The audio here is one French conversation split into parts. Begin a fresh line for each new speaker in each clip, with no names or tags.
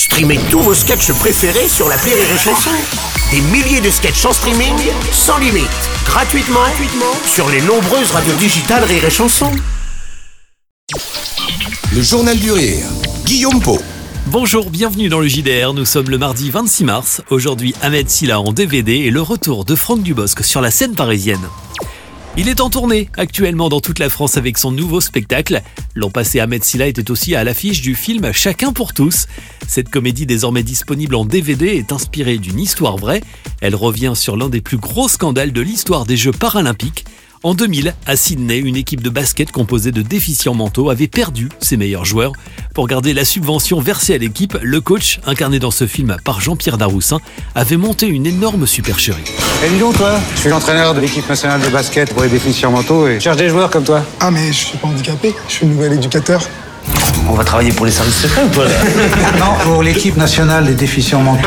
Streamez tous vos sketchs préférés sur l'appli Rire et Chanson. Des milliers de sketchs en streaming, sans limite, gratuitement sur les nombreuses radios digitales Rire et Chanson.
Le Journal du Rire, Guillaume Pau.
Bonjour, bienvenue dans le JDR, nous sommes le mardi 26 mars. Aujourd'hui, Ahmed Silla en DVD et le retour de Franck Dubosc sur la scène parisienne. Il est en tournée actuellement dans toute la France avec son nouveau spectacle. L'an passé, Ahmed Silla était aussi à l'affiche du film Chacun pour tous. Cette comédie désormais disponible en DVD est inspirée d'une histoire vraie. Elle revient sur l'un des plus gros scandales de l'histoire des Jeux paralympiques. En 2000, à Sydney, une équipe de basket composée de déficients mentaux avait perdu ses meilleurs joueurs. Pour garder la subvention versée à l'équipe, le coach, incarné dans ce film par Jean-Pierre Daroussin, avait monté une énorme supercherie.
Eh dis donc toi, je suis l'entraîneur de l'équipe nationale de basket pour les déficients mentaux et je cherche des joueurs comme toi.
Ah mais je suis pas handicapé, je suis le nouvel éducateur.
On va travailler pour les services secrets ou quoi là?
Non, pour l'équipe nationale des déficients mentaux.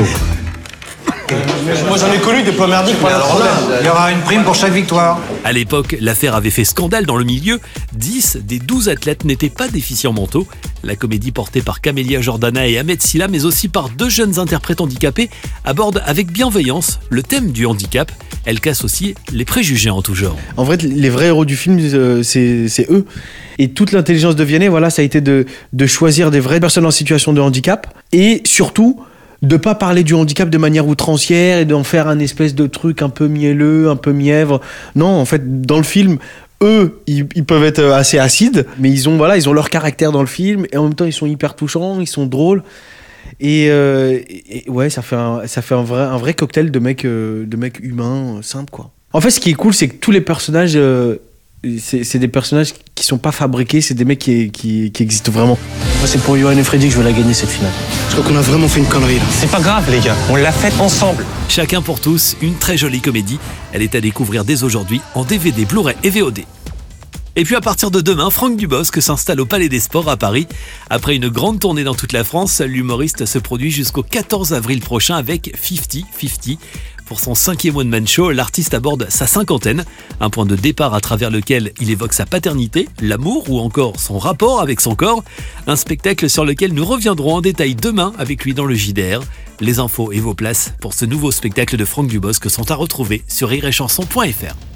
Moi j'en ai connu des plans merdiques, pas de problème.
Il y aura une prime pour chaque victoire.
À l'époque, l'affaire avait fait scandale dans le milieu. 10 des 12 athlètes n'étaient pas déficients mentaux. La comédie portée par Camélia Jordana et Ahmed Silla, mais aussi par deux jeunes interprètes handicapés, aborde avec bienveillance le thème du handicap. Elle casse aussi les préjugés en tout genre.
En vrai, les vrais héros du film, c'est eux. Et toute l'intelligence de Vianney, voilà, ça a été de choisir des vraies personnes en situation de handicap et surtout de pas parler du handicap de manière outrancière et d'en faire un espèce de truc un peu mielleux, un peu mièvre. Non, en fait, dans le film, eux, ils peuvent être assez acides, mais ils ont leur caractère dans le film et en même temps, ils sont hyper touchants, ils sont drôles. Et ouais, ça fait un vrai cocktail de mecs humains, simples, quoi. En fait, ce qui est cool, c'est que tous les personnages, c'est des personnages qui sont pas fabriqués, c'est des mecs qui existent vraiment.
Moi c'est pour Johan et Freddy que je veux la gagner cette finale.
Je crois qu'on a vraiment fait une connerie là.
C'est pas grave les gars, on l'a faite ensemble.
Chacun pour tous, une très jolie comédie. Elle est à découvrir dès aujourd'hui en DVD, Blu-ray et VOD. Et puis à partir de demain, Franck Dubosc s'installe au Palais des Sports à Paris. Après une grande tournée dans toute la France, l'humoriste se produit jusqu'au 14 avril prochain avec 50-50. Pour son 5e one-man show, l'artiste aborde sa cinquantaine, un point de départ à travers lequel il évoque sa paternité, l'amour ou encore son rapport avec son corps. Un spectacle sur lequel nous reviendrons en détail demain avec lui dans le JDR. Les infos et vos places pour ce nouveau spectacle de Franck Dubosc sont à retrouver sur rireetchanson.fr.